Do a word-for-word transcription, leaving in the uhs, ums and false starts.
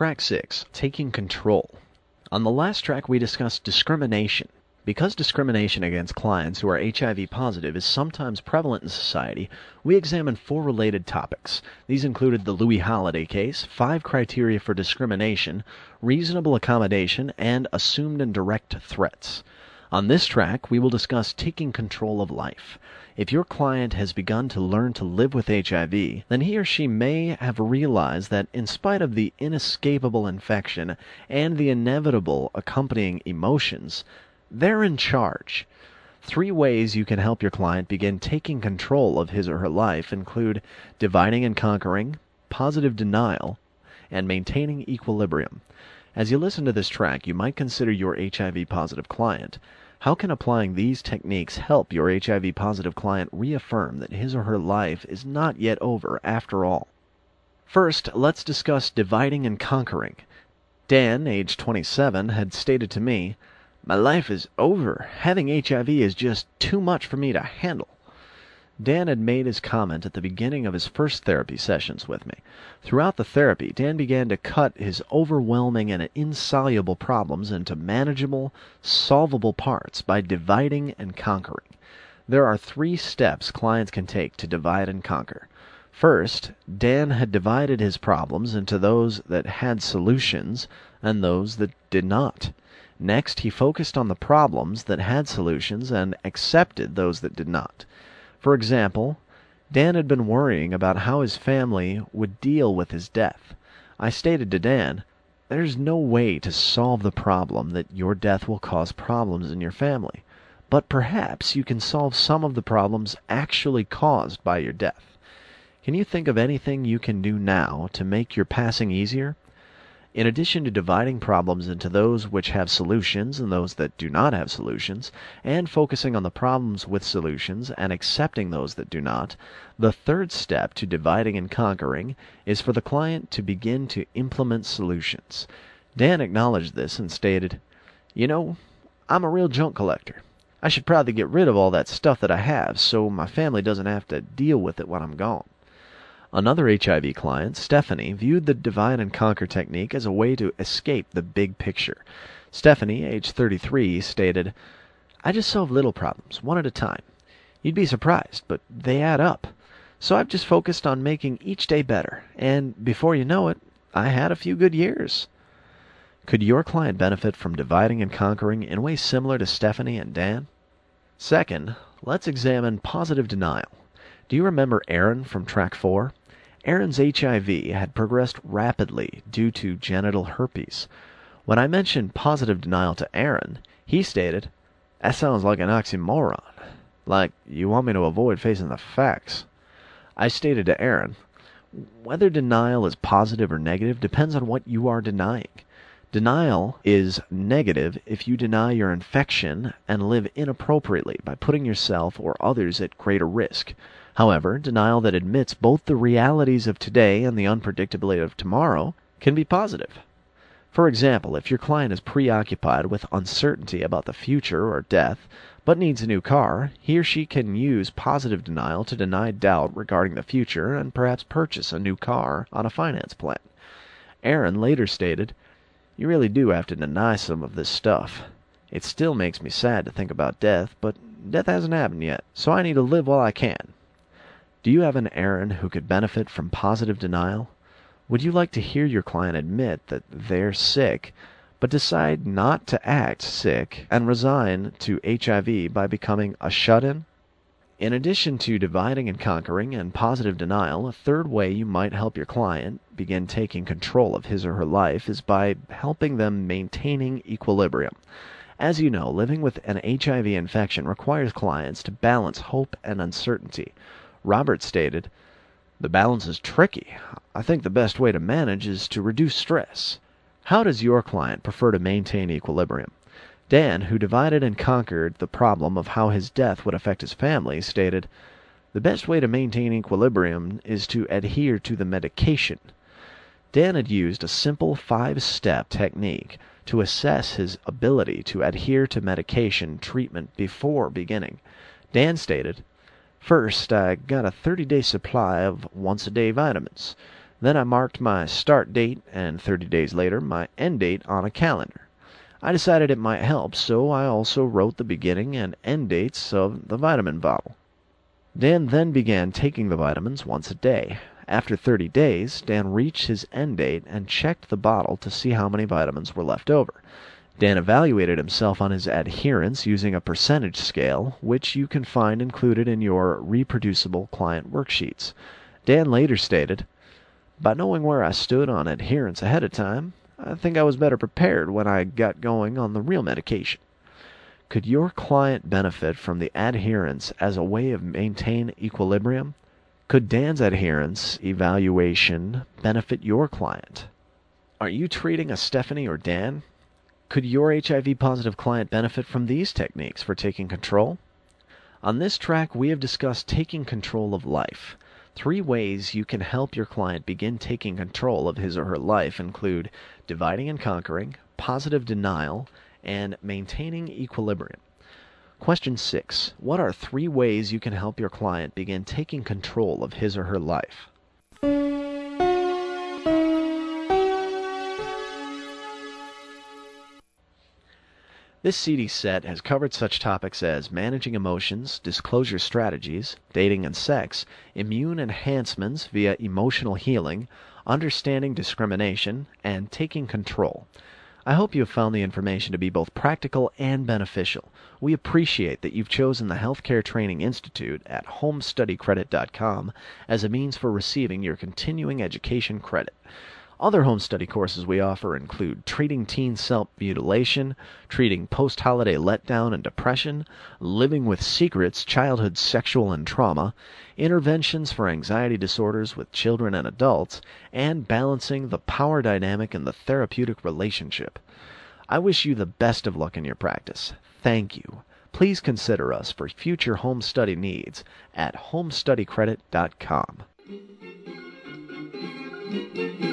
Track six, Taking Control. On the last track we discussed discrimination. Because discrimination against clients who are H I V positive is sometimes prevalent in society, we examined four related topics. These included the Louis Holiday case, five criteria for discrimination, reasonable accommodation, and assumed and direct threats. On this track, we will discuss taking control of life. If your client has begun to learn to live with H I V, then he or she may have realized that in spite of the inescapable infection and the inevitable accompanying emotions, they're in charge. Three ways you can help your client begin taking control of his or her life include dividing and conquering, positive denial, and maintaining equilibrium. As you listen to this track, you might consider your H I V positive client. How can applying these techniques help your H I V positive client reaffirm that his or her life is not yet over after all? First, let's discuss dividing and conquering. Dan, age twenty-seven, had stated to me, "My life is over. Having H I V is just too much for me to handle." Dan had made his comment at the beginning of his first therapy sessions with me. Throughout the therapy, Dan began to cut his overwhelming and insoluble problems into manageable, solvable parts by dividing and conquering. There are three steps clients can take to divide and conquer. First, Dan had divided his problems into those that had solutions and those that did not. Next, he focused on the problems that had solutions and accepted those that did not. For example, Dan had been worrying about how his family would deal with his death. I stated to Dan, "There's no way to solve the problem that your death will cause problems in your family, but perhaps you can solve some of the problems actually caused by your death. Can you think of anything you can do now to make your passing easier?" In addition to dividing problems into those which have solutions and those that do not have solutions, and focusing on the problems with solutions and accepting those that do not, the third step to dividing and conquering is for the client to begin to implement solutions. Dan acknowledged this and stated, "You know, I'm a real junk collector. I should probably get rid of all that stuff that I have so my family doesn't have to deal with it when I'm gone." Another H I V client, Stephanie, viewed the divide and conquer technique as a way to escape the big picture. Stephanie, age thirty-three, stated, "I just solve little problems, one at a time. You'd be surprised, but they add up. So I've just focused on making each day better, and before you know it, I had a few good years." Could your client benefit from dividing and conquering in ways similar to Stephanie and Dan? Second, let's examine positive denial. Do you remember Aaron from track four? Aaron's H I V had progressed rapidly due to genital herpes. When I mentioned positive denial to Aaron, he stated, "That sounds like an oxymoron. Like, you want me to avoid facing the facts." I stated to Aaron, "Whether denial is positive or negative depends on what you are denying. Denial is negative if you deny your infection and live inappropriately by putting yourself or others at greater risk. However, denial that admits both the realities of today and the unpredictability of tomorrow can be positive. For example, if your client is preoccupied with uncertainty about the future or death, but needs a new car, he or she can use positive denial to deny doubt regarding the future and perhaps purchase a new car on a finance plan. Aaron later stated, "You really do have to deny some of this stuff. It still makes me sad to think about death, but death hasn't happened yet, so I need to live while I can." Do you have an Aaron who could benefit from positive denial? Would you like to hear your client admit that they're sick, but decide not to act sick and resign to H I V by becoming a shut-in? In addition to dividing and conquering and positive denial, a third way you might help your client begin taking control of his or her life is by helping them maintaining equilibrium. As you know, living with an H I V infection requires clients to balance hope and uncertainty. Robert stated, "The balance is tricky. I think the best way to manage is to reduce stress." How does your client prefer to maintain equilibrium? Dan, who divided and conquered the problem of how his death would affect his family, stated, "The best way to maintain equilibrium is to adhere to the medication." Dan had used a simple five-step technique to assess his ability to adhere to medication treatment before beginning. Dan stated, "First, I got a thirty-day supply of once-a-day vitamins. Then I marked my start date and thirty days later my end date on a calendar. I decided it might help, so I also wrote the beginning and end dates of the vitamin bottle. Dan then began taking the vitamins once a day. After thirty days, Dan reached his end date and checked the bottle to see how many vitamins were left over. Dan evaluated himself on his adherence using a percentage scale, which you can find included in your reproducible client worksheets. Dan later stated, "By knowing where I stood on adherence ahead of time, I think I was better prepared when I got going on the real medication." Could your client benefit from the adherence as a way of maintain equilibrium? Could Dan's adherence evaluation benefit your client? Are you treating a Stephanie or Dan? Could your H I V-positive client benefit from these techniques for taking control? On this track, we have discussed taking control of life. Three ways you can help your client begin taking control of his or her life include dividing and conquering, positive denial, and maintaining equilibrium. Question six. What are three ways you can help your client begin taking control of his or her life? This C D set has covered such topics as managing emotions, disclosure strategies, dating and sex, immune enhancements via emotional healing, understanding discrimination, and taking control. I hope you have found the information to be both practical and beneficial. We appreciate that you've chosen the Healthcare Training Institute at home study credit dot com as a means for receiving your continuing education credit. Other home study courses we offer include treating teen self-mutilation, treating post-holiday letdown and depression, living with secrets, childhood sexual and trauma, interventions for anxiety disorders with children and adults, and balancing the power dynamic in the therapeutic relationship. I wish you the best of luck in your practice. Thank you. Please consider us for future home study needs at home study credit dot com.